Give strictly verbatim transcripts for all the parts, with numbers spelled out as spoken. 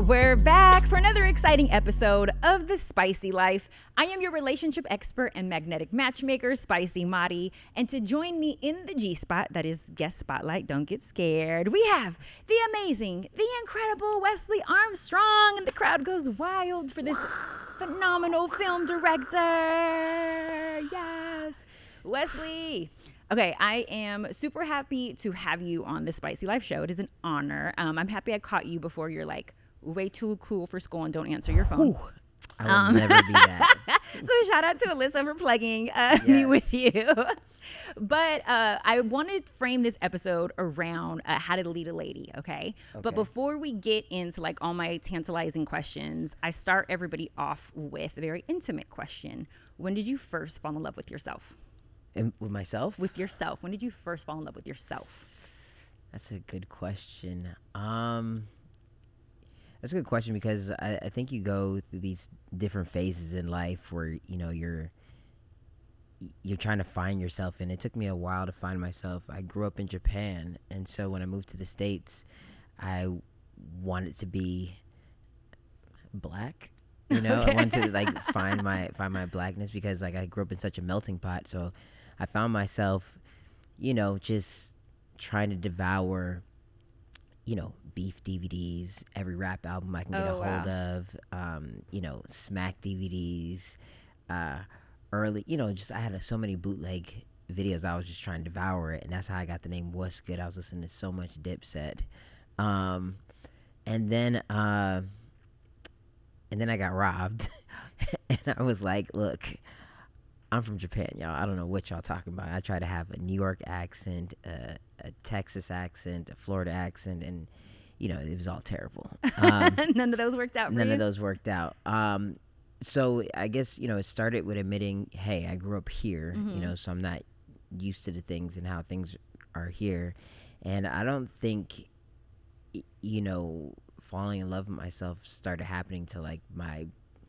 We're back for another exciting episode of The Spicy Life. I am your relationship expert and magnetic matchmaker, Spicy Mari. And to join me in the G-Spot, that is guest spotlight, don't get scared, we have the amazing, the incredible Wesley Armstrong. And the crowd goes wild for this phenomenal film director. Yes. Wesley. Okay, I am super happy to have you on the Spicy Life show. It is an honor. Um, I'm happy I caught you before you're like way too cool for school and don't answer your phone. Ooh, I will um, never be that. So shout out to Alyssa for plugging uh, yes. me with you. But uh, I want to frame this episode around uh, how to lead a lady, okay? okay? But before we get into like all my tantalizing questions, I start everybody off with a very intimate question. When did you first fall in love with yourself? And with myself? With yourself. When did you first fall in love with yourself? That's a good question. Um, that's a good question because I, I think you go through these different phases in life where, you know, you're you're trying to find yourself. And it took me a while to find myself. I grew up in Japan. And so when I moved to the States, I wanted to be black. You know, okay. I wanted to like find my find my blackness because like I grew up in such a melting pot. So I found myself, you know, just trying to devour, you know, Beef D V Ds, every rap album I can get oh, a hold wow. of, um, you know, Smack D V Ds, uh, early, you know, just I had uh, so many bootleg videos. I was just trying to devour it, and that's how I got the name What's Good. I was listening to so much Dipset, um, and then uh, and then I got robbed, and I was like, look. I'm from Japan, y'all. I don't know what y'all talking about. I try to have a New York accent, uh, a Texas accent, a Florida accent, and, you know, it was all terrible. Um, none of those worked out for None you? of those worked out. Um, so I guess, you know, it started with admitting, hey, I grew up here, mm-hmm. you know, so I'm not used to the things and how things are here. And I don't think, you know, falling in love with myself started happening to, like, my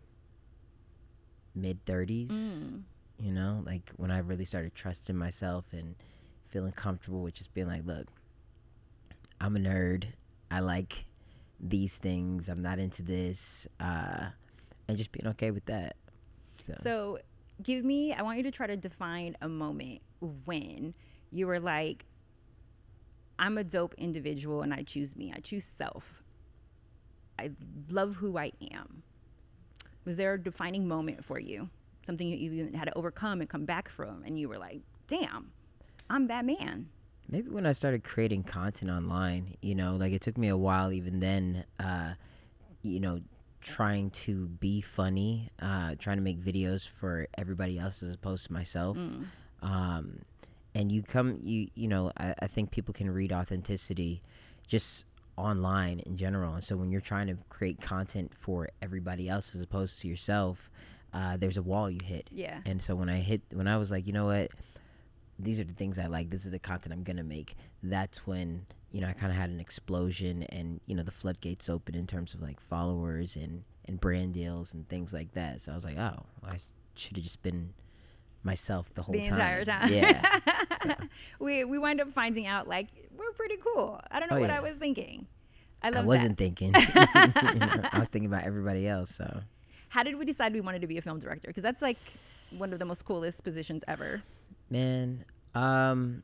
mid-thirties. Mm. You know, like when I really started trusting myself and feeling comfortable with just being like, look, I'm a nerd. I like these things. I'm not into this. Uh, and just being okay with that. So. so give me, I want you to try to define a moment when you were like, I'm a dope individual and I choose me. I choose self. I love who I am. Was there a defining moment for you? Something you even had to overcome and come back from, and you were like, damn, I'm that man. Maybe when I started creating content online, you know, like it took me a while even then, uh, you know, trying to be funny, uh, trying to make videos for everybody else as opposed to myself. Mm. Um, and you come, you you know, I, I think people can read authenticity just online in general. And so when you're trying to create content for everybody else as opposed to yourself, Uh, there's a wall you hit. Yeah. And so when I hit, when I was like, you know what, these are the things I like, this is the content I'm going to make, that's when, you know, I kind of had an explosion and, you know, the floodgates open in terms of like followers and, and brand deals and things like that. So I was like, oh, I should have just been myself the whole the time. The entire time. Yeah. So. We we wind up finding out like, we're pretty cool. I don't know oh, what yeah. I was thinking. I love I wasn't that. thinking. You know, I was thinking about everybody else, so. How did we decide we wanted to be a film director? Because that's like one of the most coolest positions ever. Man, um,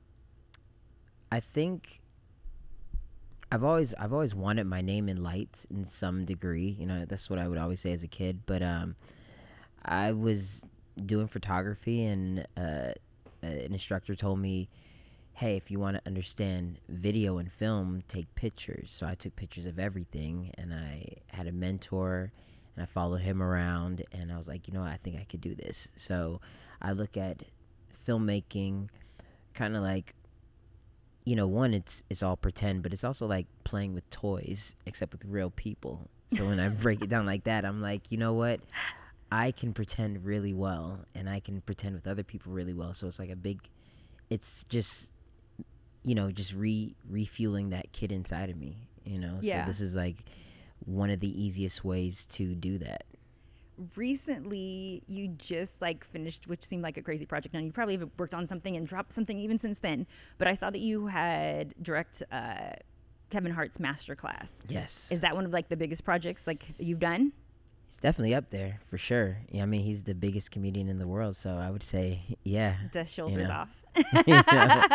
I think I've always I've always wanted my name in lights in some degree. You know, that's what I would always say as a kid. But um, I was doing photography, and uh, an instructor told me, hey, if you want to understand video and film, take pictures. So I took pictures of everything, and I had a mentor. And I followed him around, and I was like, you know what, I think I could do this. So I look at filmmaking kind of like, you know, one, it's it's all pretend, but it's also like playing with toys, except with real people. So when I break it down like that, I'm like, you know what, I can pretend really well, and I can pretend with other people really well. So it's like a big, it's just, you know, just re refueling that kid inside of me, you know. Yeah. So this is like one of the easiest ways to do that. Recently, you just like finished, which seemed like a crazy project. Now you probably have worked on something and dropped something even since then. But I saw that you had direct uh, Kevin Hart's Masterclass. Yes. Is that one of like the biggest projects like you've done? It's definitely up there for sure. Yeah, I mean, he's the biggest comedian in the world, so I would say, yeah. Dust shoulders you know. off. You know?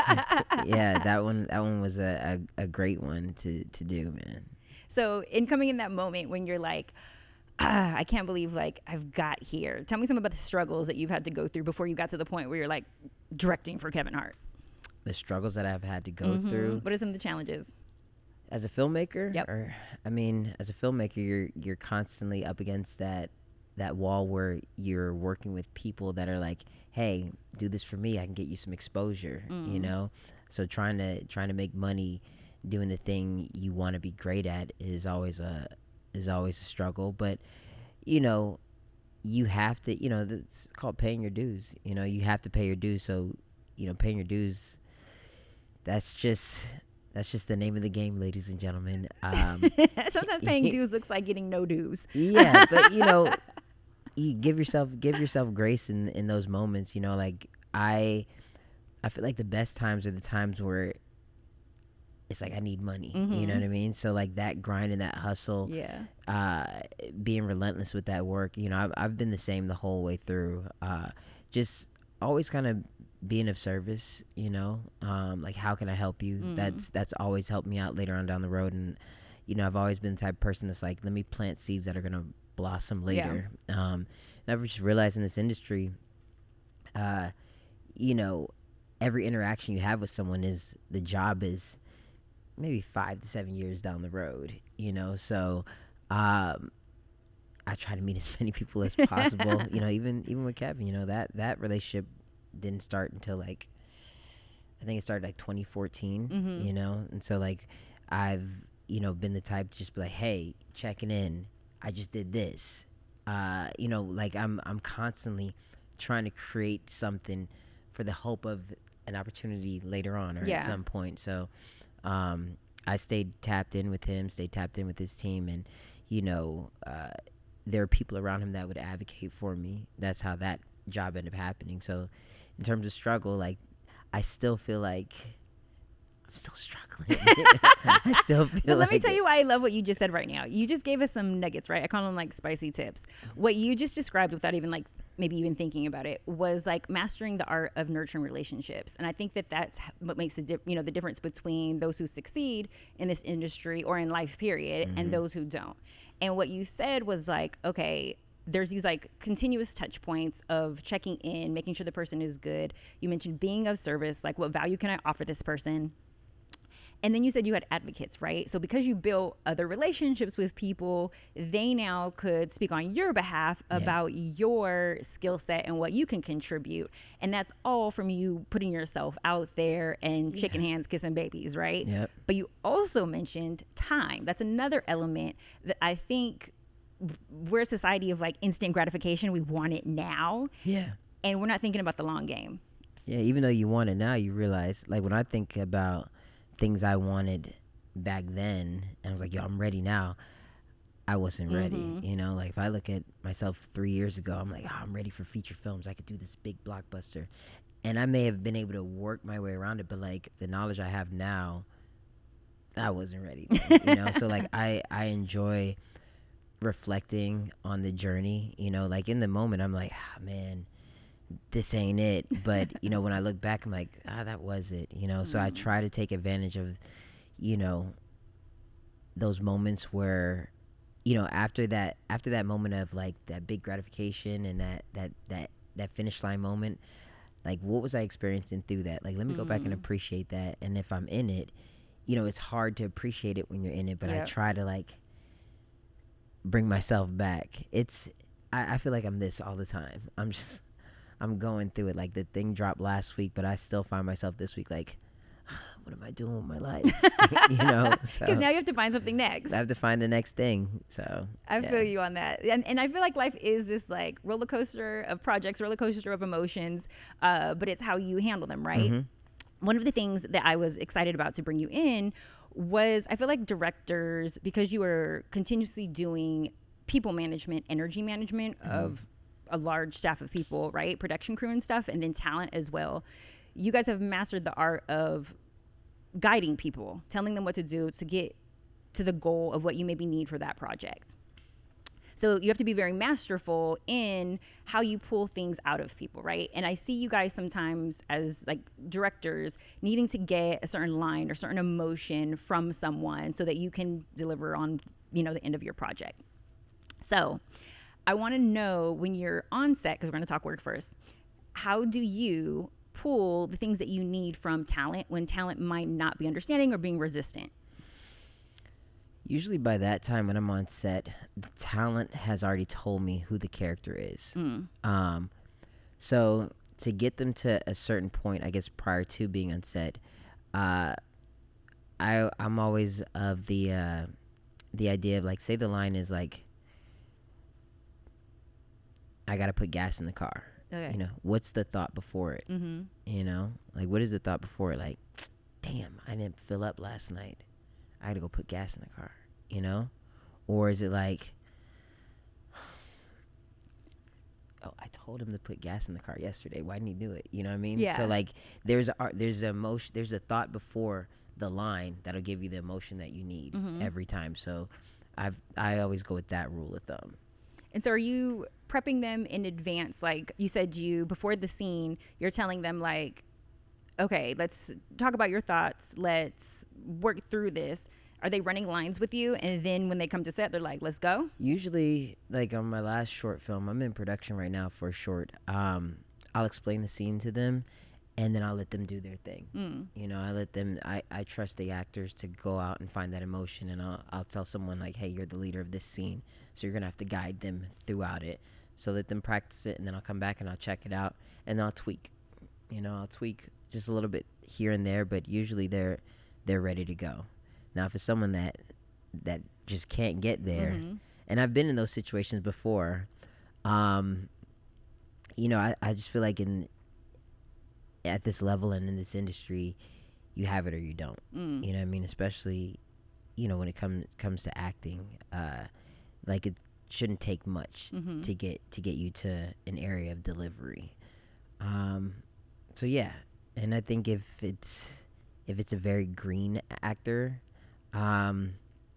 Yeah, that one. That one was a, a, a great one to to do, man. So, in coming in that moment when you're like, ah, I can't believe like I've got here. Tell me some about the struggles that you've had to go through before you got to the point where you're like directing for Kevin Hart. The struggles that I've had to go Mm-hmm. through What are some of the challenges? as a filmmaker. Yep. Or, I mean, as a filmmaker, you're you're constantly up against that that wall where you're working with people that are like, hey, do this for me, I can get you some exposure. Mm. You know, so trying to trying to make money doing the thing you want to be great at is always a is always a struggle. But you know, you have to, you know, it's called paying your dues. You know, you have to pay your dues. So, you know, paying your dues, that's just that's just the name of the game, ladies and gentlemen. Um, Sometimes paying dues looks like getting no dues. yeah, but you know, you give yourself give yourself grace in in those moments. You know, like I, I feel like the best times are the times where it's like I need money. Mm-hmm. You know what I mean? So like that grind and that hustle. Yeah. Uh, being relentless with that work. You know, I've I've been the same the whole way through. Uh, just always kind of being of service. You know, um, like how can I help you? Mm. That's that's always helped me out later on down the road. And you know, I've always been the type of person that's like, let me plant seeds that are gonna blossom later. Yeah. Um, and I've just realized in this industry, uh, you know, every interaction you have with someone is the job is maybe five to seven years down the road. You know, so. Um, I try to meet as many people as possible. You know, even even with Kevin, you know, that that relationship didn't start until like I think it started like twenty fourteen. Mm-hmm. You know, and so like I've you know been the type to just be like, hey, checking in. I just did this. Uh, you know, like I'm I'm constantly trying to create something for the hope of an opportunity later on or yeah. at some point. So um, I stayed tapped in with him, stayed tapped in with his team, and you know, uh, there are people around him that would advocate for me. That's how that job ended up happening. So in terms of struggle, like, I still feel like I'm still struggling. I still feel but like let me tell it. you why I love what you just said right now. You just gave us some nuggets, right? I call them like spicy tips. What you just described without even like maybe even thinking about it was like mastering the art of nurturing relationships. And I think that that's what makes the di- you know the difference between those who succeed in this industry or in life period mm-hmm. and those who don't. And what you said was like, okay, there's these like continuous touch points of checking in, making sure the person is good. You mentioned being of service, like what value can I offer this person? And then you said you had advocates, right? So because you built other relationships with people, they now could speak on your behalf yeah. about your skill set and what you can contribute. And that's all from you putting yourself out there and yeah. shaking hands, kissing babies, right? Yep. But you also mentioned time. That's another element that I think we're a society of like instant gratification. We want it now. Yeah. And we're not thinking about the long game. Yeah, even though you want it now, you realize, like when I think about things I wanted back then, and I was like, yo, I'm ready now. I wasn't ready. Mm-hmm. You know, like if I look at myself three years ago, I'm like, oh, I'm ready for feature films. I could do this big blockbuster. And I may have been able to work my way around it, but like the knowledge I have now, I wasn't ready. Then, you know, so like I, I enjoy reflecting on the journey, you know, like in the moment, I'm like, ah, man, this ain't it. But you know, when I look back, I'm like, ah, that was it, you know. Mm. So I try to take advantage of, you know, those moments where, you know, after that after that moment of like that big gratification and that that that that finish line moment, like what was I experiencing through that? Like let me mm. go back and appreciate that. And if I'm in it, you know, it's hard to appreciate it when you're in it, but yep. I try to like bring myself back. It's I, I feel like I'm this all the time. I'm just I'm going through it. Like the thing dropped last week, but I still find myself this week like, what am I doing with my life? You know, because so now you have to find something next. I have to find the next thing. So I yeah. feel you on that, and and I feel like life is this like roller coaster of projects, roller coaster of emotions, uh, but it's how you handle them, right? Mm-hmm. One of the things that I was excited about to bring you in was I feel like directors, because you were continuously doing people management, energy management mm-hmm. of a large staff of people, right? Production crew and stuff, and then talent as well. You guys have mastered the art of guiding people, telling them what to do to get to the goal of what you maybe need for that project. So you have to be very masterful in how you pull things out of people, right? And I see you guys sometimes as like directors needing to get a certain line or certain emotion from someone so that you can deliver on, you know, the end of your project. So I want to know, when you're on set, because we're going to talk work first, how do you pull the things that you need from talent when talent might not be understanding or being resistant? Usually by that time when I'm on set, the talent has already told me who the character is. Mm. Um, so to get them to a certain point, I guess prior to being on set, uh, I I'm always of the uh, the idea of, like, say the line is like, I gotta put gas in the car. Okay. You know, what's the thought before it? Mm-hmm. You know, like, what is the thought before it? Like, damn, I didn't fill up last night. I gotta go put gas in the car, you know? Or is it like, oh, I told him to put gas in the car yesterday. Why didn't he do it? You know what I mean? Yeah. So, like, there's a, there's a emotion, there's a thought before the line that'll give you the emotion that you need Mm-hmm. every time. So I've, I always go with that rule of thumb. And so are you prepping them in advance? Like you said, you, before the scene, you're telling them like, okay, let's talk about your thoughts. Let's work through this. Are they running lines with you? And then when they come to set, they're like, let's go? Usually, like on my last short film, I'm in production right now for a short. Um, I'll explain the scene to them, and then I'll let them do their thing. Mm. You know, I let them, I, I trust the actors to go out and find that emotion, and I'll, I'll tell someone like, hey, you're the leader of this scene, so you're going to have to guide them throughout it. So let them practice it, and then I'll come back and I'll check it out, and then I'll tweak. You know, I'll tweak just a little bit here and there, but usually they're they're ready to go. Now, if it's someone that that just can't get there, Mm-hmm. and I've been in those situations before, um, you know, I, I just feel like in at this level and in this industry, you have it or you don't. Mm. You know what I mean? Especially, you know, when it comes comes to acting, uh, like it shouldn't take much Mm-hmm. to get to get you to an area of delivery. Um, so yeah, and I think if it's if it's a very green actor, um,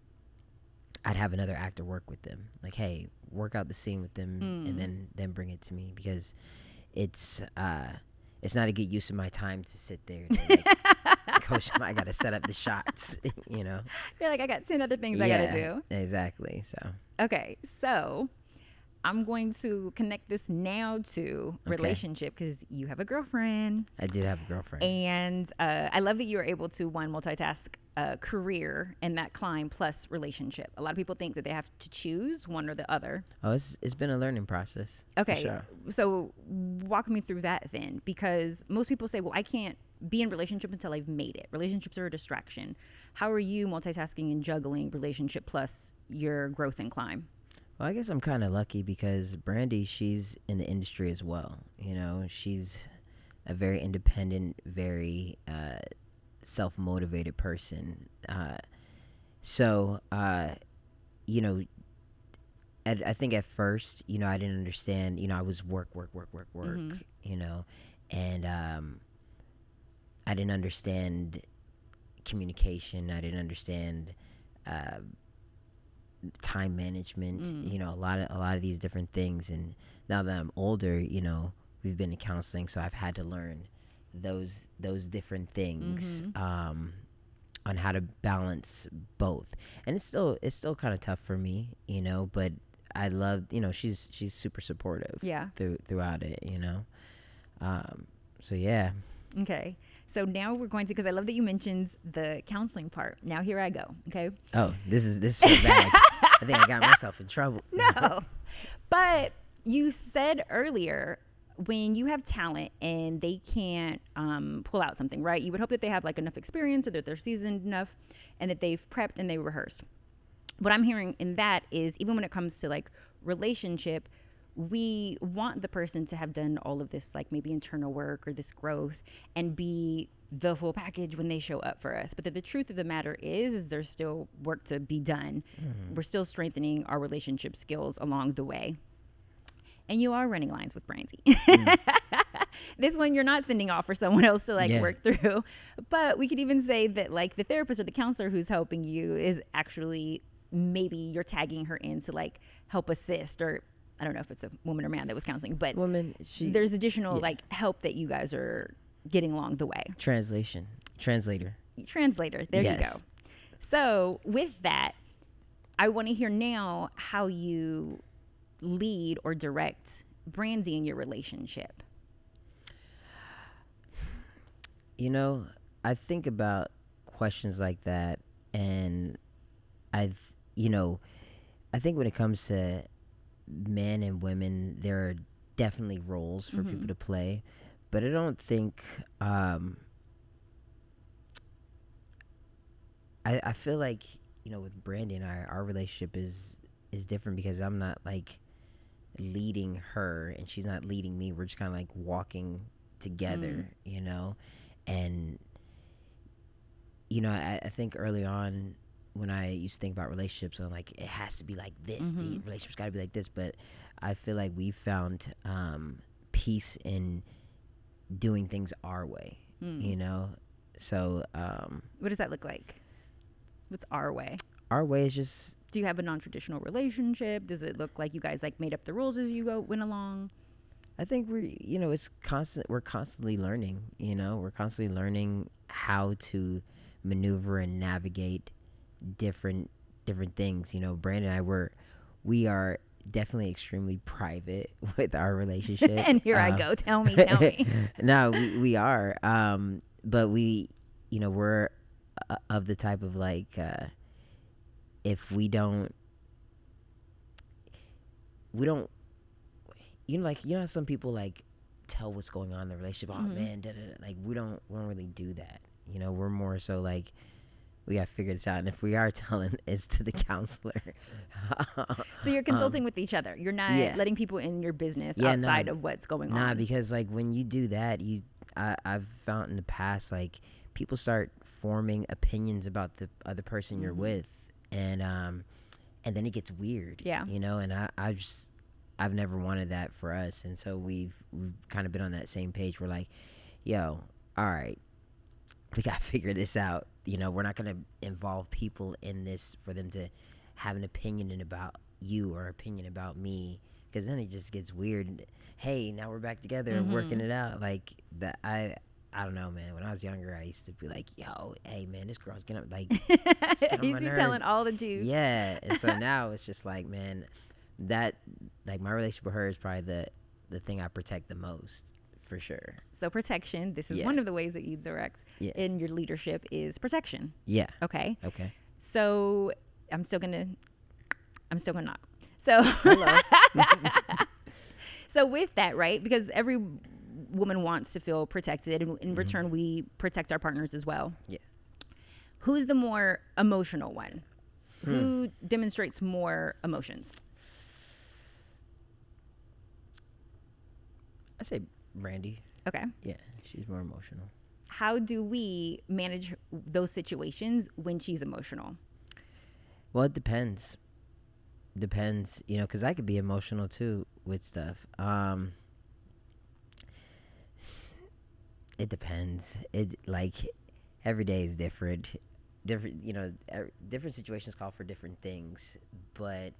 I'd have another actor work with them. Like, hey, work out the scene with them, Mm. and then then bring it to me, because it's uh, it's not a good use of my time to sit there. And like, Coach, I got to set up the shots. You know, You're like, I got ten other things I Yeah, got to do. exactly. So Okay, so I'm going to connect this now to Okay. relationship, because you have a girlfriend. I do have a girlfriend. And uh, I love that you were able to, one, multitask uh, career and that climb plus relationship. A lot of people think that they have to choose one or the other. Oh, it's it's been a learning process. for Okay, sure. so walk me through that then, because most people say, well, I can't be in relationship until I've made it. Relationships are a distraction. How are you multitasking and juggling relationship plus your growth and climb? Well, I guess I'm kind of lucky because Brandy, she's in the industry as well. You know, she's a very independent, very uh, self-motivated person. Uh, so, uh, you know, at, I think at first, you know, I didn't understand. You know, I was work, work, work, work, work. Mhm. You know, and um, I didn't understand communication. I didn't understand. Uh, time management, Mm. you know, a lot of a lot of these different things. And now that I'm older, you know, we've been in counseling, so I've had to learn those those different things Mhm. um, on how to balance both. And it's still it's still kind of tough for me, you know, but I love, you know, she's she's super supportive Yeah. through throughout it, you know. Um, so yeah. Okay. So now we're going to, because I love that you mentioned the counseling part. Now here I go. Okay. Oh, this is this is so bad. I think I got myself in trouble. No. But you said earlier, when you have talent and they can't um, pull out something, right? You would hope that they have like enough experience, or that they're seasoned enough, and that they've prepped and they rehearsed. What I'm hearing in that is, even when it comes to like relationship, we want the person to have done all of this, like maybe internal work or this growth, and be the full package when they show up for us. But the, the truth of the matter is, is there's still work to be done. Mm-hmm. We're still strengthening our relationship skills along the way. and you are running lines with Brandy. Mm. This one you're not sending off for someone else to like Yeah. work through. But we could even say that like the therapist or the counselor who's helping you is actually, maybe you're tagging her in to like help assist, or I don't know if it's a woman or man that was counseling, but Woman, she there's additional yeah. like help that you guys are getting along the way. translation translator. Translator. There Yes. you go. So with that, I want to hear now how you lead or direct Brandy in your relationship. You know, I think about questions like that, and I've, you know, I think when it comes to men and women, there are definitely roles for Mhm. people to play, but I don't think, um, I, I feel like, you know, with Brandy and I, our relationship is, is different because I'm not like leading her and she's not leading me. We're just kind of like walking together, you know? And, you know, I, I think early on when I used to think about relationships, I'm like, it has to be like this. The Mhm. relationship's got to be like this. But I feel like we found um, peace in doing things our way, Mm. you know? So um, What does that look like? What's our way? our way is just, Do you have a non-traditional relationship? Does it look like you guys like made up the rules as you go went along? I think we're, you know, it's constant. We're constantly learning, you know, we're constantly learning how to maneuver and navigate different, different things. You know, Brandon and I were, we are definitely extremely private with our relationship. And here I Um, go. Tell me, tell me. No, we, we are. Um, but we, you know, we're uh, of the type of like, uh, if we don't, we don't, you know, like, you know, how some people like tell what's going on in the relationship. Oh Mhm. man, da, da, da. Like we don't, we don't really do that. You know, we're more so like, we got to figure this out. And if we are telling, it's to the counselor. So you're consulting with each other. You're not Um, yeah. letting people in your business Yeah, outside no. of what's going Nah, on. because like when you do that, you, I, I've found in the past, like people start forming opinions about the other person you're Mhm. with, and um, and then it gets weird. Yeah. You know, and I, I just, I've never wanted that for us, and so we've we've kind of been on that same page. We're like, yo, all right, we gotta figure this out. You know, we're not gonna involve people in this for them to have an opinion in about you or opinion about me, because then it just gets weird. Hey, now we're back together and working Mhm. it out. Like that, I, I don't know, man. When I was younger, I used to be like, yo, hey, man, this girl's gonna like, on You my used to be nerves. telling all the juice. yeah. And so now it's just like, man, that like my relationship with her is probably the the thing I protect the most, for sure. So protection. This is Yeah. one of the ways that you direct Yeah. in your leadership is protection. Yeah. Okay. Okay. So I'm still gonna, I'm still gonna knock. So, Hello. so with that, right? Because every woman wants to feel protected, and in return, we protect our partners as well. Yeah. Who's the more emotional one? Hmm. Who demonstrates more emotions? I say Brandy. Okay. Yeah, she's more emotional. How do we manage those situations when she's emotional? Well, it depends. Depends, you know, because I could be emotional too with stuff. Um, it depends. It like every day is different. Different, you know, er, different situations call for different things. But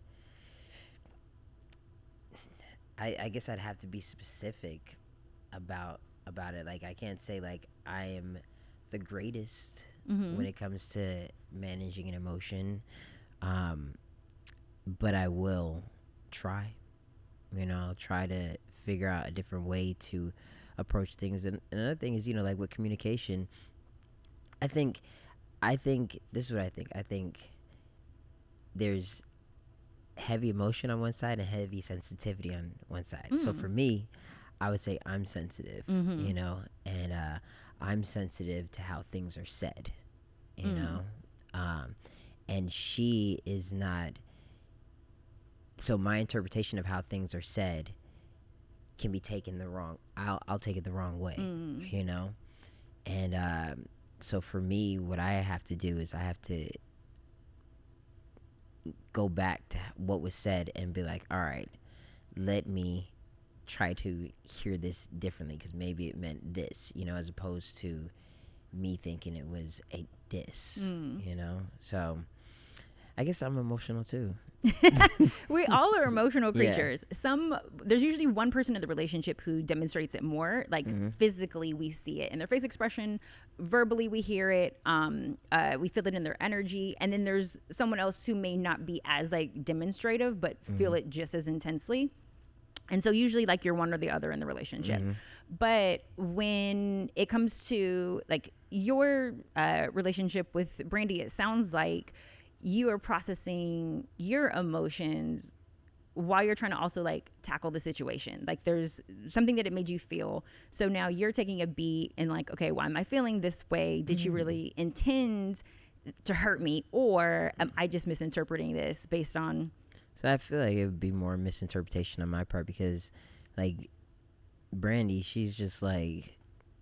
I, I guess I'd have to be specific about about it. Like I can't say like I am the greatest Mhm. when it comes to managing an emotion. Um, but I will try. You know, I'll try to figure out a different way to approach things. And another thing is, you know, like with communication, I think, I think this is what I think. I think there's heavy emotion on one side and heavy sensitivity on one side. So Mm. for me, I would say I'm sensitive, Mhm. you know, and uh, I'm sensitive to how things are said, you Mm. know, um, and she is not. So my interpretation of how things are said can be taken the wrong. I'll I'll take it the wrong way, Mm. you know, and um, so for me, what I have to do is I have to go back to what was said and be like, all right, let me try to hear this differently because maybe it meant this, you know, as opposed to me thinking it was a diss, mm. you know? So I guess I'm emotional too. We all are emotional creatures. Yeah. Some there's usually one person in the relationship who demonstrates it more. Like mm-hmm. physically, we see it in their face expression. Verbally, we hear it. Um, uh, we feel it in their energy. And then there's someone else who may not be as like demonstrative, but mm-hmm. feel it just as intensely. And so usually, like you're one or the other in the relationship. Mm-hmm. But when it comes to like your uh, relationship with Brandy, it sounds like you are processing your emotions while you're trying to also like tackle the situation. Like there's something that it made you feel. So now you're taking a beat and like, okay, why am I feeling this way? Did mm-hmm. you really intend to hurt me? Or am I just misinterpreting this based on... So I feel like it would be more misinterpretation on my part because like Brandy, she's just like,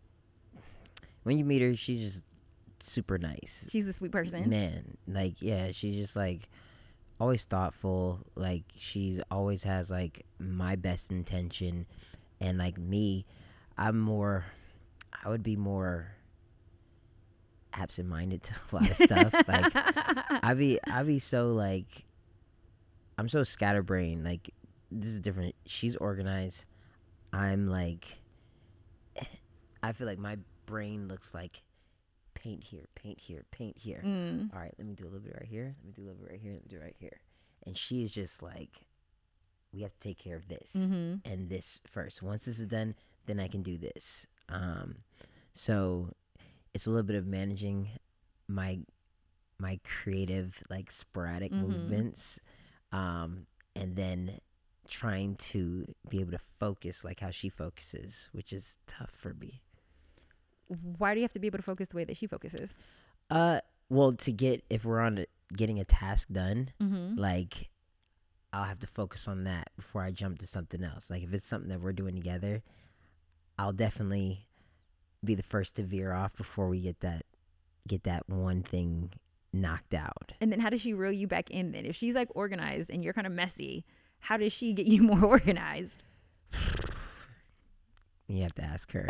when you meet her, she's just super nice. She's a sweet person. Man, like, yeah, she's just like always thoughtful. Like she's always has like my best intention. And like me, I'm more, I would be more absent-minded to a lot of stuff. Like I be, I be so like, I'm so scatterbrained. Like this is different. She's organized. I'm like, I feel like my brain looks like paint here, paint here, paint here. Mm. All right, let me do a little bit right here. Let me do a little bit right here. Let me do it right here. And she's just like, we have to take care of this mm-hmm. and this first. Once this is done, then I can do this. Um, so it's a little bit of managing my my creative, like sporadic mm-hmm. movements, um, and then trying to be able to focus like how she focuses, which is tough for me. Why do you have to be able to focus the way that she focuses? Uh, well, to get, if we're on a, getting a task done, mm-hmm. like I'll have to focus on that before I jump to something else. Like if it's something that we're doing together, I'll definitely be the first to veer off before we get that, get that one thing knocked out. And then how does she reel you back in then? If she's like organized and you're kind of messy, how does she get you more organized? You have to ask her.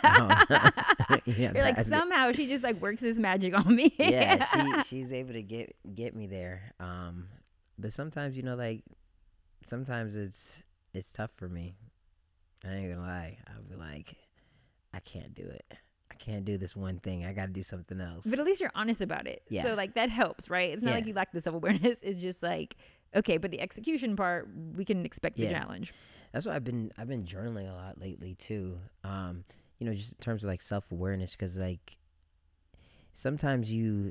you You're like somehow it. She just like works this magic on me. Yeah, she she's able to get get me there. Um, but sometimes you know, like sometimes it's it's tough for me. I ain't gonna lie. I'll be like, I can't do it. I can't do this one thing. I got to do something else. But at least you're honest about it. Yeah. So like that helps, right? It's not yeah. like you lack the self awareness. It's just like, okay, but the execution part, we can expect yeah. the challenge. That's why I've been I've been journaling a lot lately too. Um, you know, just in terms of like self awareness, because like sometimes you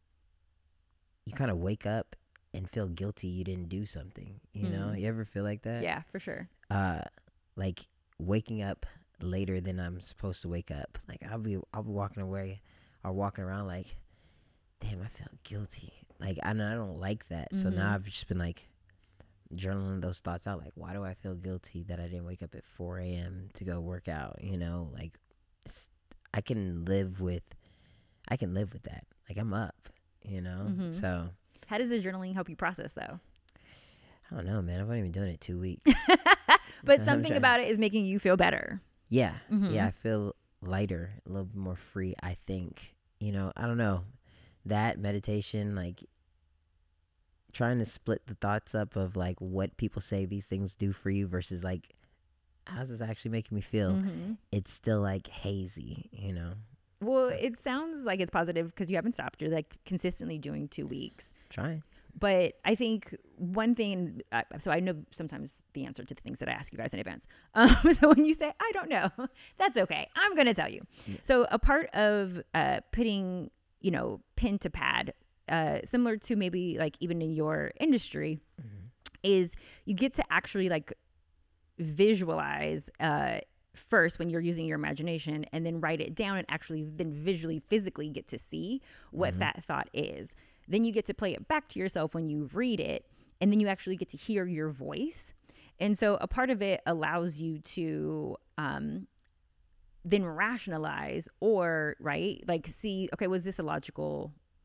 you kind of wake up and feel guilty you didn't do something. You mm. know, you ever feel like that? Yeah, for sure. Uh, like waking up later than I'm supposed to wake up. Like I'll be I'll be walking away or walking around like, damn, I feel guilty. Like I I don't like that. Mm-hmm. So now I've just been like journaling those thoughts out. Like, why do I feel guilty that I didn't wake up at four a.m. to go work out? You know, like it's, I can live with, I can live with that. Like I'm up, you know? Mm-hmm. So how does the journaling help you process though? I don't know, man. I've only been doing it two weeks. But something about it is making you feel better. Yeah. Mm-hmm. Yeah. I feel lighter, a little bit more free, I think. You know, I don't know. That meditation, like trying to split the thoughts up of like what people say these things do for you versus like, how's this actually making me feel? Mm-hmm. It's still like hazy, you know? Well, it sounds like it's positive because you haven't stopped. You're like consistently doing two weeks. Trying. But I think one thing, uh, so I know sometimes the answer to the things that I ask you guys in advance. Um, so when you say, I don't know, that's okay. I'm going to tell you. Yeah. So a part of uh, putting, you know, pen to pad, uh, similar to maybe like even in your industry, mm-hmm. is you get to actually like visualize uh, first when you're using your imagination and then write it down and actually then visually, physically get to see what mm-hmm. that thought is. Then you get to play it back to yourself when you read it, and then you actually get to hear your voice. And so a part of it allows you to um, then rationalize or, right, like see, okay, was this a logical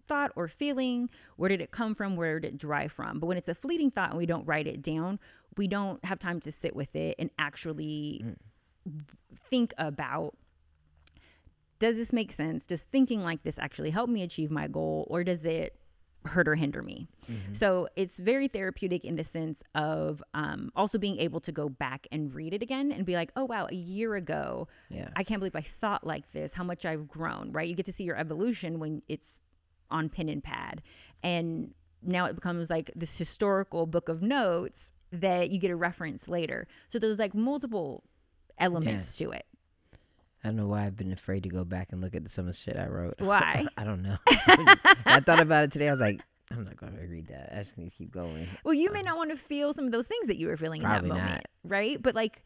thought or feeling? Where did it come from? Where did it derive from? But when it's a fleeting thought and we don't write it down, we don't have time to sit with it and actually mm. think about, does this make sense? Does thinking like this actually help me achieve my goal, or does it hurt or hinder me? Mm-hmm. So it's very therapeutic in the sense of um, also being able to go back and read it again and be like, oh, wow, a year ago, yeah. I can't believe I thought like this, how much I've grown, right? You get to see your evolution when it's on pen and pad. And now it becomes like this historical book of notes that you get a reference later. So there's like multiple elements yeah. to it. I don't know why I've been afraid to go back and look at some of the shit I wrote. Why? I don't know. I thought about it today. I was like, I'm not going to read that. I just need to keep going. Well, you um, may not want to feel some of those things that you were feeling in that moment, not. right? But like,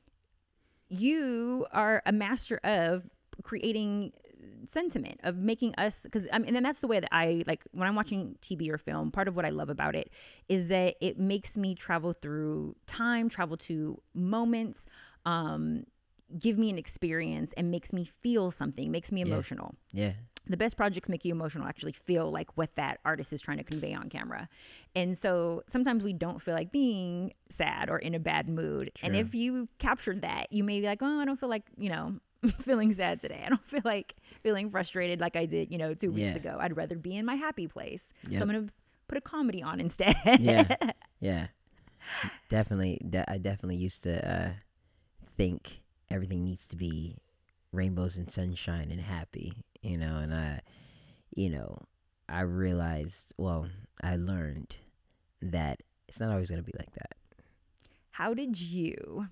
you are a master of creating sentiment, of making us, because I mean, and then that's the way that I, like, when I'm watching T V or film, part of what I love about it is that it makes me travel through time, travel to moments, um, give me an experience and makes me feel something, makes me emotional. Yeah. yeah. The best projects make you emotional, actually feel like what that artist is trying to convey on camera. And so sometimes we don't feel like being sad or in a bad mood. True. And if you captured that, you may be like, oh, I don't feel like, you know, feeling sad today. I don't feel like feeling frustrated like I did, you know, two weeks yeah. ago. I'd rather be in my happy place. Yep. So I'm going to put a comedy on instead. yeah. Yeah. Definitely. De- I definitely used to uh, think everything needs to be rainbows and sunshine and happy, you know, and I, you know, I realized, well, I learned that it's not always going to be like that. How did you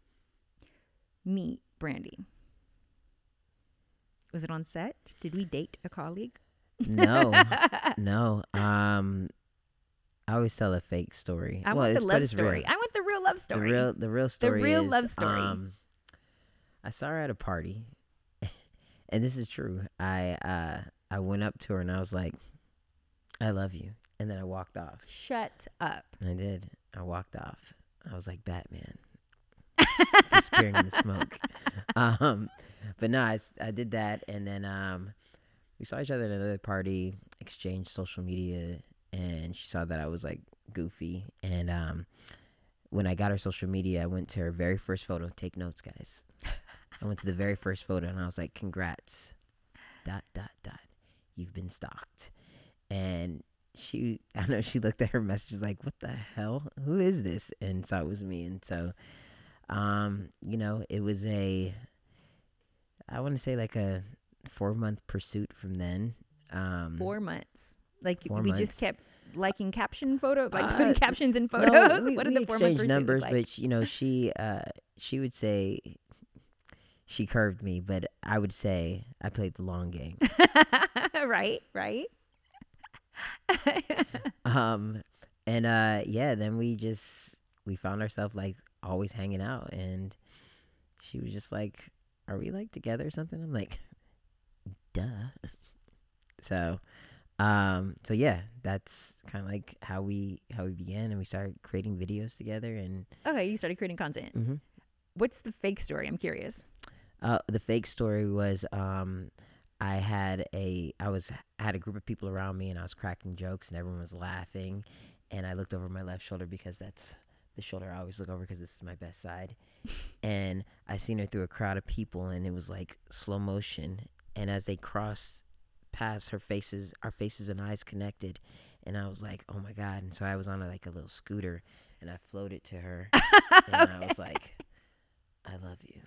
meet Brandy? Was it on set? Did we date a colleague? No, no. Um, I always tell a fake story. I well, want the love story. I want the real love story. The real, the real story. The real is, love story. Um, I saw her at a party, and this is true. I uh, I went up to her and I was like, "I love you," and then I walked off. Shut up. I did. I walked off. I was like Batman, disappearing in the smoke. Um, but no, I, I did that, and then um, we saw each other at another party, exchanged social media, and she saw that I was like goofy, and um, when I got her social media, I went to her very first photo. Take notes, guys. I went to the very first photo and I was like, congrats, dot, dot, dot. You've been stalked. And she, I know she looked at her messages like, what the hell? Who is this? And so it was me. And so, um, you know, it was a, I want to say like a four month pursuit from then. Um, four months. Like four we months. just kept liking caption photo, like uh, putting captions in photos. No, we, what we did the four month exchanged numbers, like? but you know, she, uh, she would say, she curved me, but I would say I played the long game. right, right. um, and uh, yeah, then we just we found ourselves like always hanging out, and she was just like, "Are we like together or something?" I'm like, "Duh." so, um, so yeah, that's kind of like how we how we began, and we started creating videos together. And okay, you started creating content. Mm-hmm. What's the fake story? I'm curious. Uh, the fake story was um, I had a I was I had a group of people around me, and I was cracking jokes, and everyone was laughing, and I looked over my left shoulder because that's the shoulder I always look over because this is my best side, and I seen her through a crowd of people, and it was like slow motion, and as they crossed past, her faces, our faces and eyes connected, and I was like, oh my God. And so I was on a, like a little scooter, and I floated to her, and okay. I was like, I love you.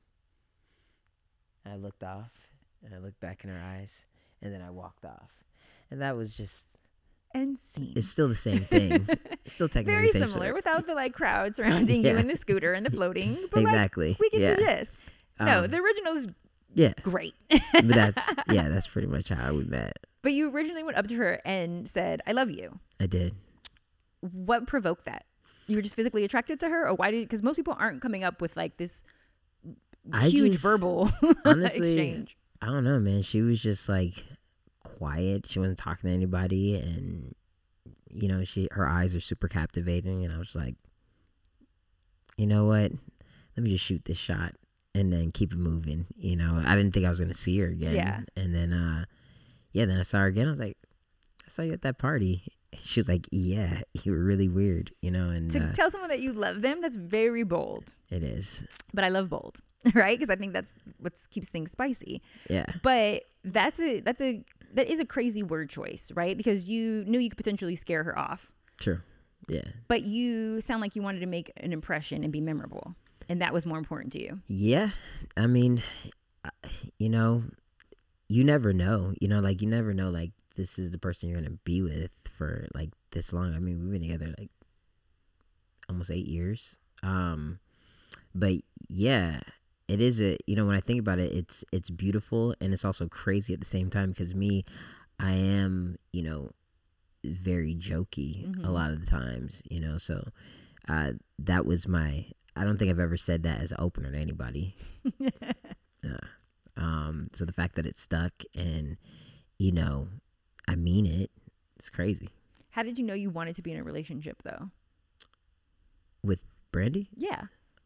I looked off, and I looked back in her eyes, and then I walked off. And that was just... End scene. It's still the same thing. It's still technically very the same similar, story. Without the like crowd surrounding yeah. you and the scooter and the floating. But exactly. Like, we get yeah. the gist. No, um, the original's yeah. great. But that's, yeah, that's pretty much how we met. But you originally went up to her and said, I love you. I did. What provoked that? You were just physically attracted to her? Or why did... Because most people aren't coming up with like this... I huge just, verbal honestly, exchange. I don't know, man. She was just like quiet. She wasn't talking to anybody, and you know, she her eyes are super captivating. And I was like, you know what? Let me just shoot this shot and then keep it moving. You know, I didn't think I was gonna see her again. Yeah. And then, uh, yeah, then I saw her again. I was like, I saw you at that party. She was like, yeah, you were really weird, you know. And To uh, tell someone that you love them, that's very bold. it is. But I love bold, right? Because I think that's what keeps things spicy. Yeah. But that's a that's a that is a crazy word choice, right? Because you knew you could potentially scare her off. True. Yeah. But you sound like you wanted to make an impression and be memorable. And that was more important to you. Yeah. I mean, you know, you never know. You know, like, you never know, like, this is the person you're going to be with for, like, this long. I mean, we've been together, like, almost eight years. Um, but, yeah, it is a, you know, when I think about it, it's it's beautiful, and it's also crazy at the same time, because me, I am, you know, very jokey mm-hmm. a lot of the times, you know, so uh, that was my, I don't think I've ever said that as an opener to anybody. uh, um, so the fact that it stuck and, you know, I mean it, it's crazy. How did you know you wanted to be in a relationship, though? With Brandy? Yeah.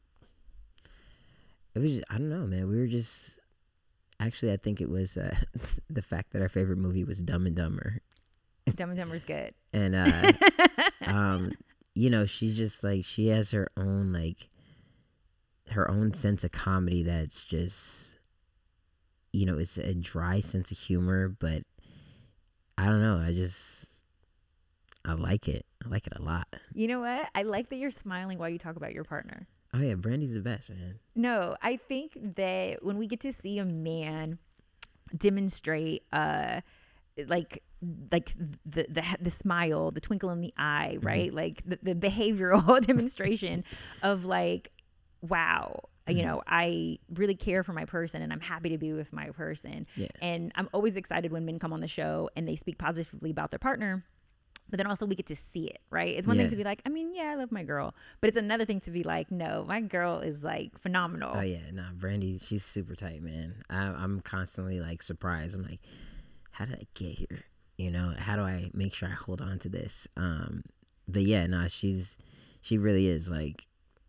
It was, I don't know, man. We were just, actually, I think it was uh, the fact that our favorite movie was Dumb and Dumber. Dumb and Dumber's good. And, uh, um, you know, she's just like, she has her own, like, her own sense of comedy that's just, you know, it's a dry sense of humor, but I don't know. I just, I like it. I like it a lot. You know what? I like that you're smiling while you talk about your partner. Oh, yeah. Brandy's the best, man. No, I think that when we get to see a man demonstrate, uh, like, like the, the the smile, the twinkle in the eye, right? Mm-hmm. Like the, the behavioral demonstration of like, wow, mm-hmm. you know, I really care for my person and I'm happy to be with my person. Yeah. And I'm always excited when men come on the show and they speak positively about their partner. But then also we get to see it, right? It's one yeah. thing to be like, I mean, yeah, I love my girl. But it's another thing to be like, no, my girl is like phenomenal. Oh, yeah. Nah, Brandy, she's super tight, man. I, I'm constantly like surprised. I'm like, how did I get here? You know, how do I make sure I hold on to this? Um, but yeah, no, nah, she's, she really is like,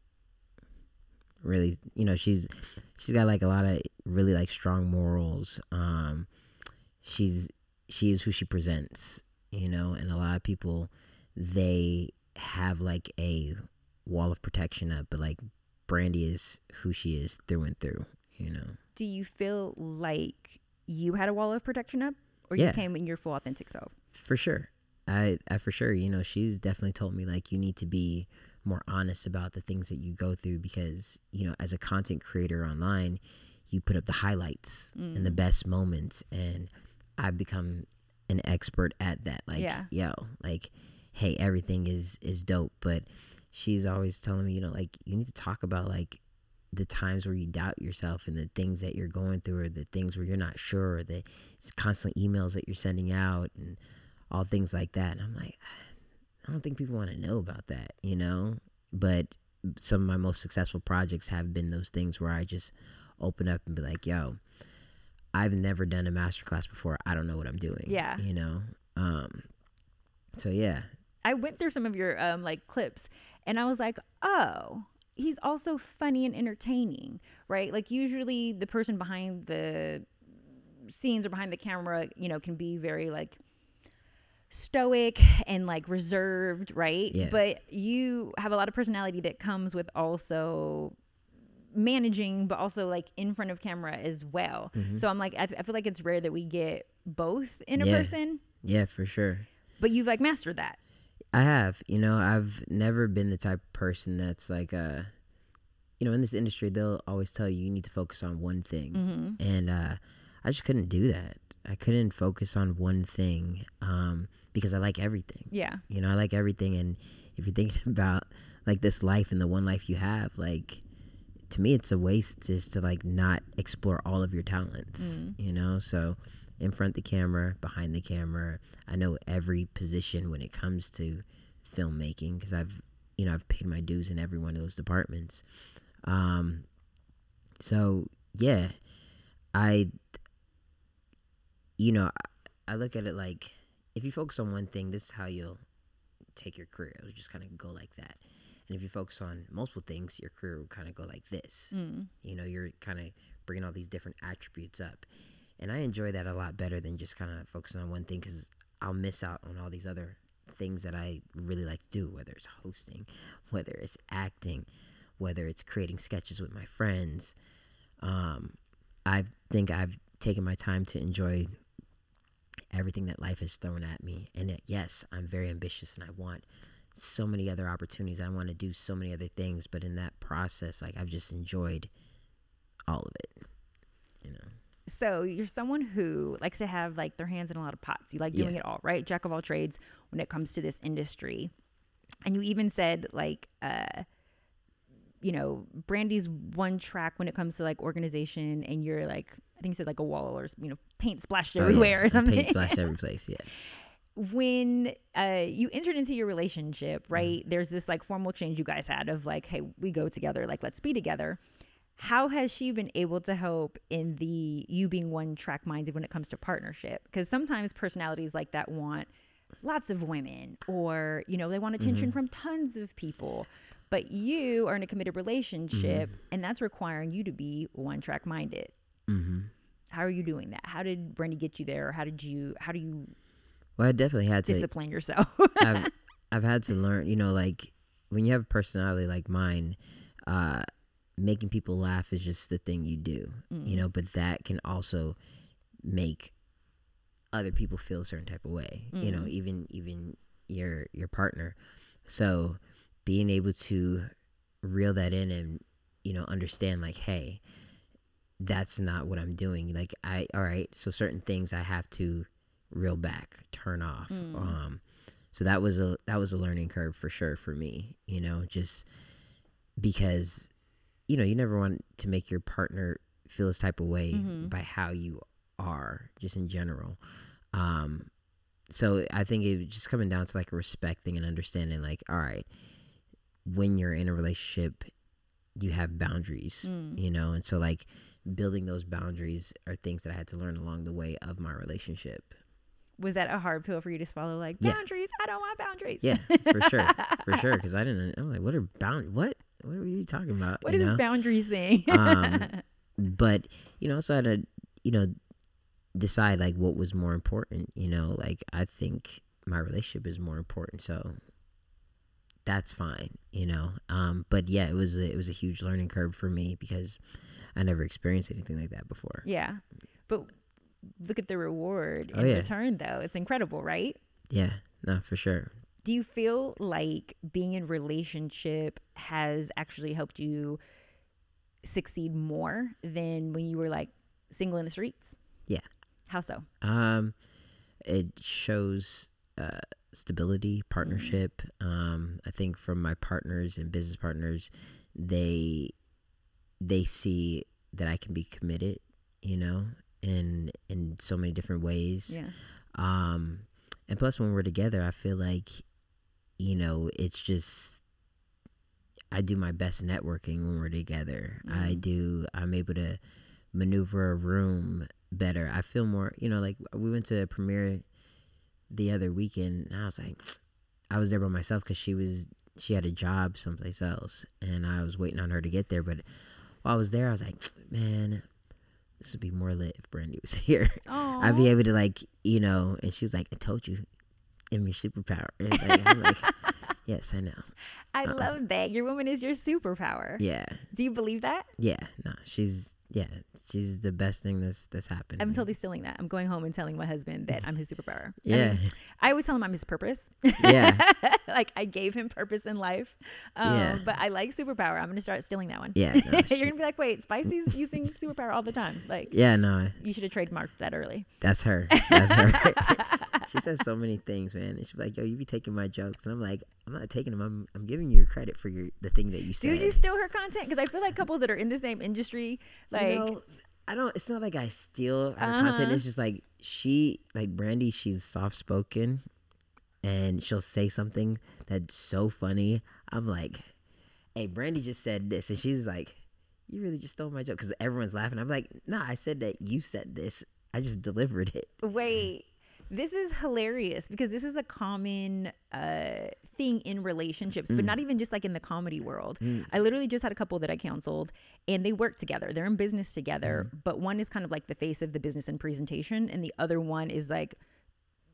really, you know, she's, she's got like a lot of really like strong morals. Um, she's, she is who she presents, you know, and a lot of people, they have like a wall of protection up, but like Brandy is who she is through and through, you know. Do you feel like you had a wall of protection up? Or yeah. you came in your full authentic self? For sure. I, I for sure, you know, she's definitely told me like you need to be more honest about the things that you go through because, you know, as a content creator online, you put up the highlights mm. and the best moments. And I've become an expert at that. Like, yeah. yo, like, hey, everything is, is dope. But she's always telling me, you know, like you need to talk about like the times where you doubt yourself and the things that you're going through or the things where you're not sure or the constant emails that you're sending out and all things like that. And I'm like, I don't think people want to know about that, you know? But some of my most successful projects have been those things where I just open up and be like, yo, I've never done a masterclass before. I don't know what I'm doing. Yeah. You know? Um, so yeah. I went through some of your um, like clips and I was like, oh, he's also funny and entertaining, right? Like usually the person behind the scenes or behind the camera, you know, can be very like stoic and like reserved, right? Yeah. But you have a lot of personality that comes with also managing, but also like in front of camera as well. Mm-hmm. So I'm like, I, I feel like it's rare that we get both in a yeah. person. Yeah, for sure. But you've like mastered that. I have, you know, I've never been the type of person that's like, uh, you know, in this industry, they'll always tell you you need to focus on one thing. Mm-hmm. And uh, I just couldn't do that. I couldn't focus on one thing um, because I like everything. Yeah. You know, I like everything. And if you're thinking about like this life and the one life you have, like, to me, it's a waste just to like not explore all of your talents, mm. you know? So in front of the camera, behind the camera, I know every position when it comes to filmmaking because I've, you know, I've paid my dues in every one of those departments. Um, so yeah, I, you know, I, I look at it like if you focus on one thing, this is how you'll take your career. It'll just kind of go like that. And if you focus on multiple things, your career will kind of go like this. Mm. You know, you're kind of bringing all these different attributes up. And I enjoy that a lot better than just kind of focusing on one thing because I'll miss out on all these other things that I really like to do, whether it's hosting, whether it's acting, whether it's creating sketches with my friends. Um, I think I've taken my time to enjoy everything that life has thrown at me. And it, yes, I'm very ambitious and I want so many other opportunities. I want to do so many other things, but in that process, like I've just enjoyed all of it, you know. So you're someone who likes to have like their hands in a lot of pots. You like doing Yeah. it all, right? Jack of all trades when it comes to this industry. And you even said like, uh, you know, Brandy's one track when it comes to like organization, and you're like, I think you said like a wall or, you know, paint splashed everywhere oh, or yeah. something. Paint splashed every place, yeah. When uh, you entered into your relationship, right, mm-hmm. there's this like formal change you guys had of like, hey, we go together, like let's be together. How has she been able to help in the you being one track minded when it comes to partnership? Because sometimes personalities like that want lots of women, or, you know, they want attention mm-hmm. from tons of people. But you are in a committed relationship, mm-hmm. and that's requiring you to be one track minded. Mm-hmm. How are you doing that? How did Brandy get you there? Or how did you, how do you well, I definitely had to discipline yourself? I've, I've had to learn, you know, like when you have a personality like mine, uh, making people laugh is just the thing you do, mm. you know, but that can also make other people feel a certain type of way, mm. you know, even, even your, your partner. So being able to reel that in and, you know, understand like, hey, that's not what I'm doing. Like I, all right. So certain things I have to reel back, turn off. Mm. Um, so that was a, that was a learning curve for sure for me, you know, just because, you know, you never want to make your partner feel this type of way mm-hmm. by how you are, just in general. Um, so I think it was just coming down to like respecting and understanding, like, all right, when you're in a relationship, you have boundaries, mm. you know, and so like building those boundaries are things that I had to learn along the way of my relationship. Was that a hard pill for you to swallow? Like, yeah. boundaries? I don't want boundaries. Yeah, for sure, for sure. Because I didn't. I'm like, what are bound? What? What are you talking about? What is know? This boundaries thing? um, but you know, so I had to, you know, decide like what was more important. You know, like I think my relationship is more important, so that's fine. You know, um, but yeah, it was a, it was a huge learning curve for me because I never experienced anything like that before. Yeah, but look at the reward oh, in yeah. return, though. It's incredible, right? Yeah, no, for sure. Do you feel like being in a relationship has actually helped you succeed more than when you were like single in the streets? Yeah. How so? Um, it shows uh, stability, partnership. Mm-hmm. Um, I think from my partners and business partners, they they see that I can be committed, you know, in in so many different ways. Yeah. Um, and plus, when we're together, I feel like, you know, it's just, I do my best networking when we're together. Mm. I do, I'm able to maneuver a room better. I feel more, you know, like we went to a premiere the other weekend and I was like, I was there by myself because she was, she had a job someplace else and I was waiting on her to get there. But while I was there, I was like, man, this would be more lit if Brandy was here. Aww. I'd be able to like, you know, and she was like, I told you, I'm your superpower. And like, I'm like, yes, I know. I uh-uh. love that. Your woman is your superpower. Yeah. Do you believe that? Yeah. No, she's, yeah, she's the best thing that's, that's happened. I'm totally stealing that. I'm going home and telling my husband that I'm his superpower. Yeah. I, mean, I always tell him I'm his purpose. Yeah. Like I gave him purpose in life. Um, yeah. But I like superpower. I'm going to start stealing that one. Yeah. No, You're she, going to be like, wait, Spicy's using superpower all the time. Like, yeah, no. You should have trademarked that early. That's her. That's her. She says so many things, man. And she's like, yo, you be taking my jokes. And I'm like, I'm not taking them. I'm, I'm giving you credit for your the thing that you said. Do you steal her content? Because I feel like couples that are in the same industry, like... You know, I don't, it's not like I steal her uh-huh. content. It's just like she, like Brandy, she's soft spoken and she'll say something that's so funny. I'm like, hey, Brandy just said this. And she's like, you really just stole my joke because everyone's laughing. I'm like, nah, I said that you said this. I just delivered it. Wait, this is hilarious because this is a common uh, thing in relationships, mm. but not even just like in the comedy world. Mm. I literally just had a couple that I counseled and they work together. They're in business together, mm. but one is kind of like the face of the business and presentation and the other one is like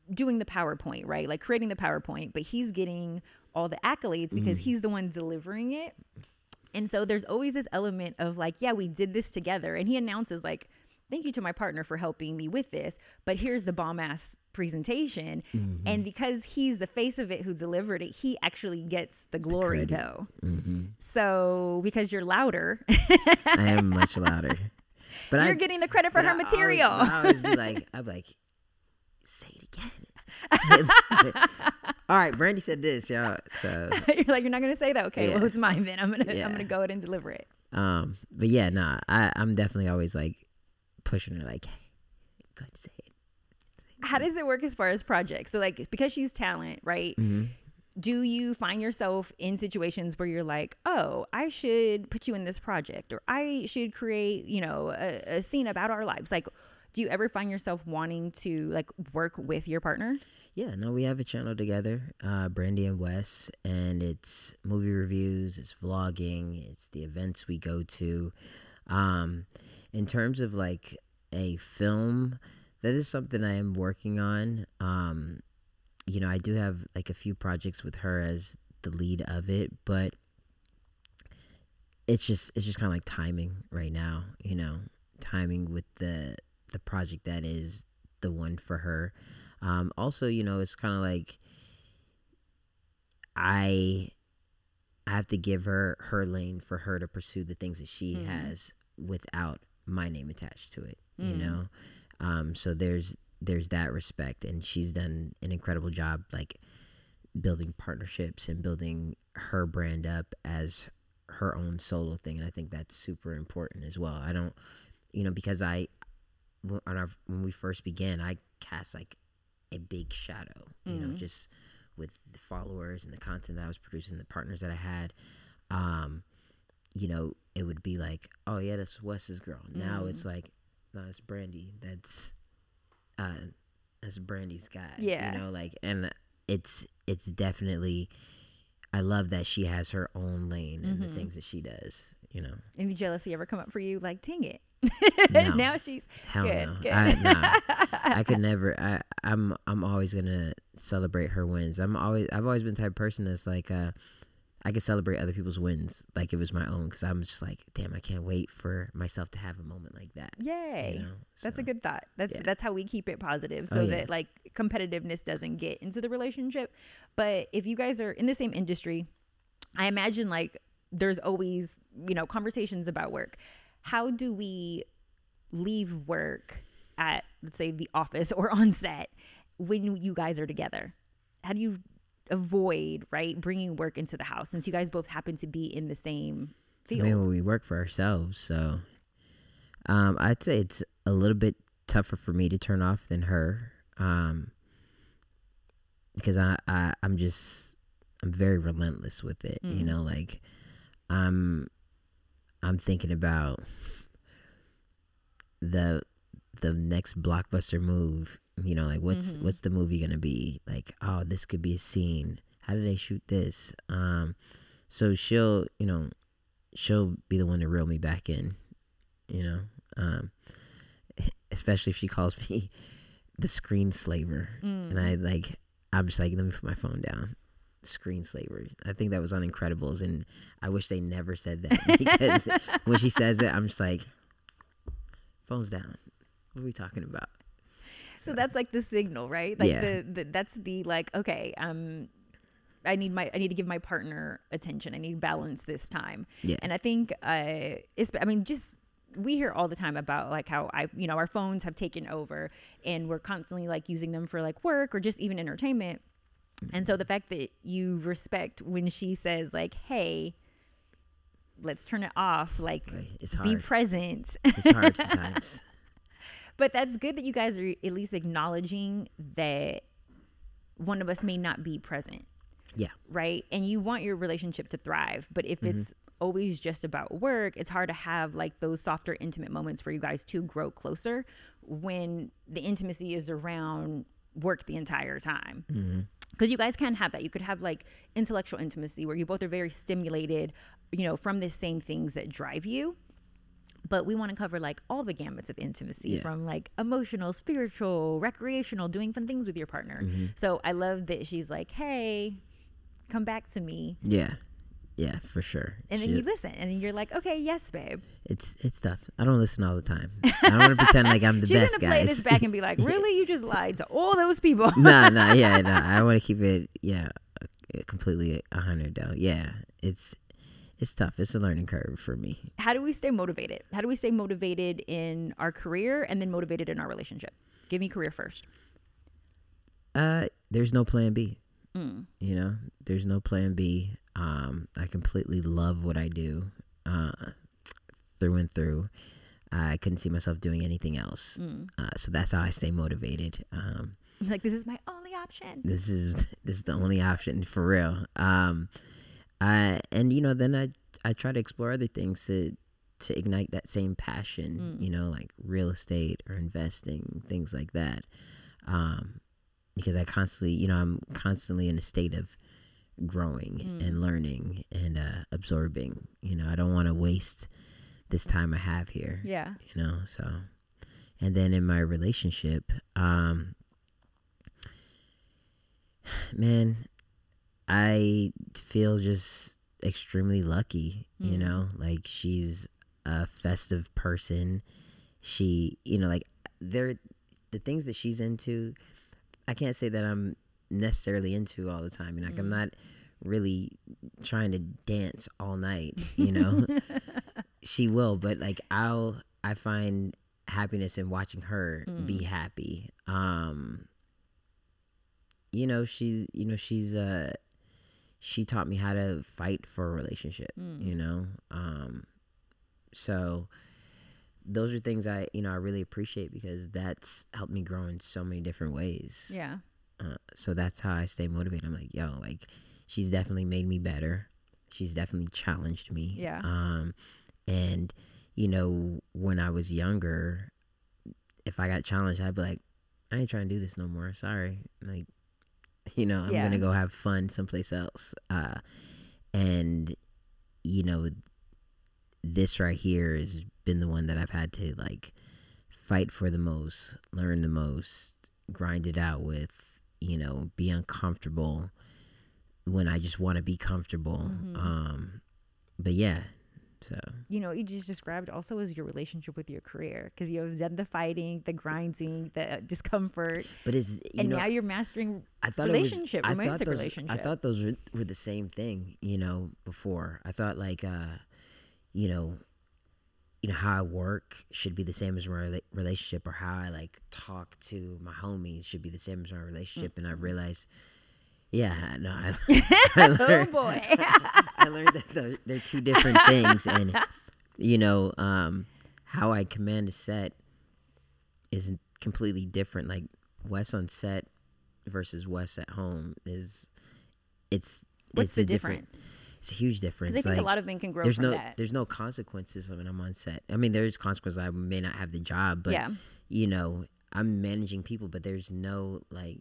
doing the PowerPoint, right? Like creating the PowerPoint, but he's getting all the accolades because mm. he's the one delivering it. And so there's always this element of like, yeah, we did this together. And he announces like, thank you to my partner for helping me with this, but here's the bomb ass presentation. Mm-hmm. And because he's the face of it who delivered it, he actually gets the glory the though. Mm-hmm. So because you're louder. I am much louder. But you're I, getting the credit for her I material. Always, I always be like, I'd be like, say it again. Say it All right, Brandy said this, y'all. So you're like, you're not gonna say that, okay? Yeah. Well, it's mine then. I'm gonna, yeah. I'm gonna go ahead and deliver it. Um, but yeah, nah, I, I'm definitely always like pushing her, like, hey, go ahead and say it. Say it. How does it work as far as projects? So like, because she's talent, right? Mm-hmm. Do you find yourself in situations where you're like, oh, I should put you in this project, or I should create, you know, a, a scene about our lives? Like, do you ever find yourself wanting to like work with your partner? Yeah, no, we have a channel together, uh, Brandy and Wes, and it's movie reviews, it's vlogging, it's the events we go to. Um, in terms of like a film, that is something I am working on. Um, you know, I do have like a few projects with her as the lead of it, but it's just it's just kind of like timing right now. You know, timing with the the project that is the one for her. Um, also, you know, it's kind of like I I have to give her her lane for her to pursue the things that she mm. has without my name attached to it. Mm. You know, um, so there's there's that respect, and she's done an incredible job like building partnerships and building her brand up as her own solo thing, and I think that's super important as well. I don't, you know, because I on our when we first began, I cast like a big shadow, you mm. know, just with the followers and the content that I was producing, the partners that I had. Um, you know, it would be like, oh yeah, that's Wes's girl. Mm. Now it's like, no, it's Brandy. That's uh, that's Brandy's guy. Yeah, you know, like, and it's it's definitely. I love that she has her own lane and mm-hmm. the things that she does. You know, any jealousy ever come up for you? Like, dang it. No. Now she's Hell good. No. good. I, nah. I could never. I, I'm. I'm always gonna celebrate her wins. I'm always. I've always been the type of person that's like. Uh, I could celebrate other people's wins like it was my own, because I'm just like, damn, I can't wait for myself to have a moment like that. Yay! You know? So, that's a good thought. That's yeah. that's how we keep it positive, so oh, yeah. that like competitiveness doesn't get into the relationship. But if you guys are in the same industry, I imagine like there's always, you know, conversations about work. How do we leave work at, let's say, the office or on set when you guys are together? How do you avoid, right, bringing work into the house, since you guys both happen to be in the same field? I mean, well, we work for ourselves, so um, I'd say it's a little bit tougher for me to turn off than her, um, because I, I I'm just I'm very relentless with it. Mm. You know, like I'm I'm thinking about the the next blockbuster move. You know, like what's mm-hmm. what's the movie gonna be? Like, oh, this could be a scene. How did they shoot this? Um, so she'll, you know, she'll be the one to reel me back in. You know, um, especially if she calls me the screen slaver, mm. and I like, I'm just like, let me put my phone down. Screen slaver. I think that was on Incredibles, and I wish they never said that, because when she says it, I'm just like, phone's down. What are we talking about? So that's like the signal, right? Like yeah. the, the that's the like, okay, um I need my I need to give my partner attention. I need to balance this time. Yeah. And I think uh it's I mean just we hear all the time about like how I you know our phones have taken over, and we're constantly like using them for like work or just even entertainment. And so the fact that you respect when she says like, hey, let's turn it off, like it's hard. Be present. It's hard sometimes. But that's good that you guys are at least acknowledging that one of us may not be present. Yeah. Right? And you want your relationship to thrive. But if mm-hmm. it's always just about work, it's hard to have like those softer, intimate moments for you guys to grow closer when the intimacy is around work the entire time. Mm-hmm. Because you guys can have that. You could have like intellectual intimacy where you both are very stimulated, you know, from the same things that drive you. But we want to cover like all the gamuts of intimacy, Yeah. from like emotional, spiritual, recreational, doing fun things with your partner. Mm-hmm. So I love that she's like, hey, come back to me. Yeah. Yeah, for sure. And then She- you listen and then you're like, okay, yes, babe. It's it's tough. I don't listen all the time. I don't want to pretend like I'm the She's best, going to play guys. this back and be like, really? You just lied to all those people. nah, nah, yeah, nah. I want to keep it, yeah, uh, completely a hundred though. Yeah, it's it's tough. It's a learning curve for me. How do we stay motivated? How do we stay motivated in our career and then motivated in our relationship? Give me career first. Uh, there's no plan B. Mm. You know, there's no plan B. Um, I completely love what I do, uh, through and through. I couldn't see myself doing anything else. Mm. Uh, so that's how I stay motivated. Um, Like, this is my only option. this is this is the only option for real. Um, I and you know then I I try to explore other things to to ignite that same passion. Mm. You know, like real estate or investing, things like that. Um, because I constantly, you know, I'm constantly in a state of growing Mm. and learning and uh, absorbing. You know, I don't want to waste this time I have here. Yeah. You know, so and then in my relationship, um, man, I feel just extremely lucky, you Mm. know, like she's a festive person. She, you know, like there, the things that she's into, I can't say that I'm necessarily into all the time. You know, like Mm. I'm not really trying to dance all night, you know. She will, but like I'll, I find happiness in watching her be Mm. happy. Um, you know, she's, you know, she's, uh, she taught me how to fight for a relationship, Mm. you know? Um, so those are things I, you know, I really appreciate because that's helped me grow in so many different ways. Yeah. Uh, so that's how I stay motivated. I'm like, yo, like she's definitely made me better. She's definitely challenged me. Yeah. Um, and you know, when I was younger, if I got challenged, I'd be like, I ain't trying to do this no more. Sorry. Like, you know, I'm Yeah. going to go have fun someplace else. Uh, and, you know, this right here has been the one that I've had to like fight for the most, learn the most, grind it out with, you know, be uncomfortable when I just want to be comfortable. Mhm. Um, but yeah, so. You know, you just described also as your relationship with your career, because you have done the fighting, the grinding, the discomfort, But it's, you and know, now you're mastering I thought relationship, it was, I romantic thought those, relationship. I thought those were, were the same thing, you know, before. I thought like, uh, you know, you know, how I work should be the same as my rela- relationship, or how I like talk to my homies should be the same as my relationship. Mm-hmm. And I realized, yeah, no, I, I Oh learned, boy. I learned that they're, they're two different things. And, you know, um, how I command a set is completely different. Like Wes on set versus Wes at home is, it's, What's it's the a different, difference? it's a huge difference. Because I think like, a lot of men can grow there's from no that. there's no consequences when I'm on set. I mean, there's consequences. I may not have the job, but Yeah. you know, I'm managing people, but there's no like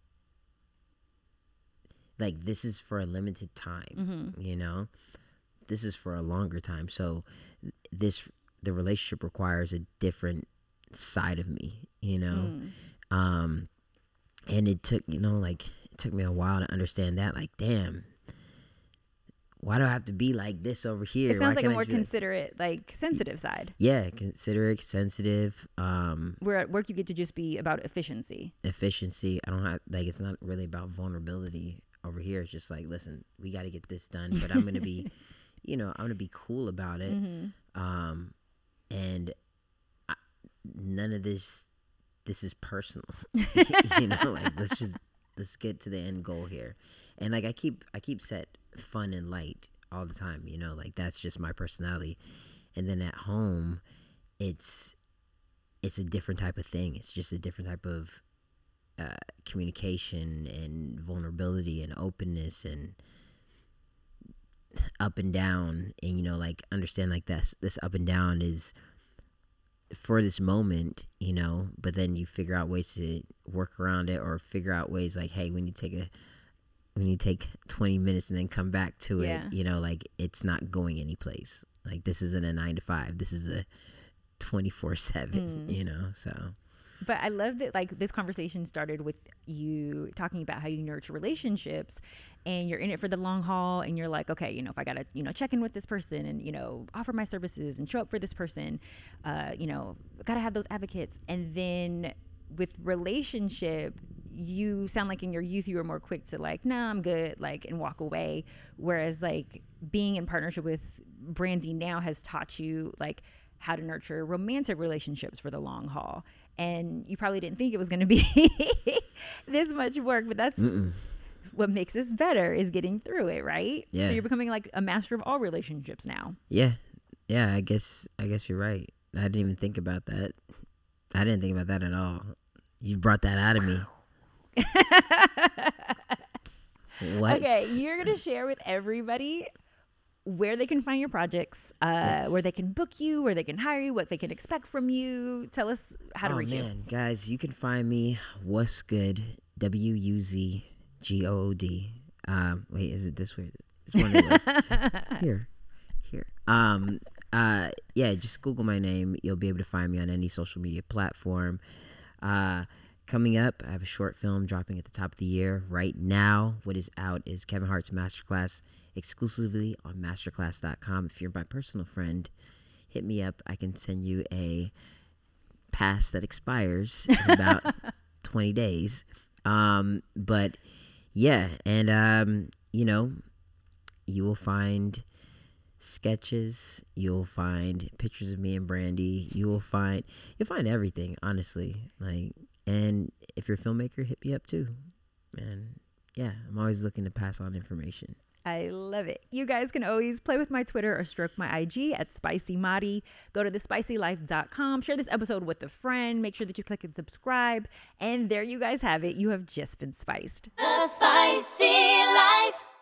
like this is for a limited time. Mm-hmm. You know, this is for a longer time. So this the relationship requires a different side of me. You know, Mm. um, and it took you know like it took me a while to understand that. Like, damn. Why do I have to be like this over here? It Why sounds like a can't I more just be like- considerate, like sensitive side. yeah, considerate, sensitive, um, Where at work you get to just be about efficiency. efficiency. I don't have like it's not really about vulnerability over here. It's just like, listen, we got to get this done, but I'm gonna be, you know, I'm gonna be cool about it, Mm-hmm. um, and I, none of this, this is personal. You know, like let's just let's get to the end goal here, and like I keep I keep set fun and light all the time. You know, like that's just my personality. And then at home, it's it's a different type of thing. It's just a different type of uh, communication and vulnerability and openness and up and down. And you know, like understand like this this up and down is for this moment, you know, but then you figure out ways to work around it, or figure out ways like, hey, when you take a when you take twenty minutes and then come back to Yeah. it, you know, like it's not going anyplace. Like this isn't a nine to five. This is a twenty-four seven, mm. you know, so. But I love that, like, this conversation started with you talking about how you nurture relationships and you're in it for the long haul. And you're like, okay, you know, if I got to, you know, check in with this person and, you know, offer my services and show up for this person, uh, you know, got to have those advocates. And then with relationship, you sound like in your youth, you were more quick to like, nah, I'm good, like, and walk away. Whereas like being in partnership with Brandy now has taught you like how to nurture romantic relationships for the long haul. And you probably didn't think it was going to be this much work, but that's Mm-mm. what makes us better is getting through it, right? Yeah. So you're becoming like a master of all relationships now. Yeah. Yeah, I guess I guess you're right. I didn't even think about that. I didn't think about that at all. You brought that out of me. What? Okay, you're going to share with everybody where they can find your projects, uh, yes. where they can book you, where they can hire you, what they can expect from you. Tell us how to oh, reach man. you. Guys, you can find me, What's Good, W U Z G O O D. Um, wait, is it this way? It's one of those. Here. Here. Um, uh, yeah, just Google my name. You'll be able to find me on any social media platform. Uh, coming up, I have a short film dropping at the top of the year. Right now, what is out is Kevin Hart's Masterclass, exclusively on masterclass dot com. If you're my personal friend, hit me up. I can send you a pass that expires in about twenty days. Um, but yeah, and um, you know, you will find sketches, you'll find pictures of me and Brandy, you will find you'll find everything, honestly. Like, and if you're a filmmaker, hit me up too. And yeah, I'm always looking to pass on information. I love it. You guys can always play with my Twitter or stroke my I G at Spicy Mari. Go to the spicy life dot com. Share this episode with a friend. Make sure that you click and subscribe. And there you guys have it. You have just been spiced. The Spicy Life.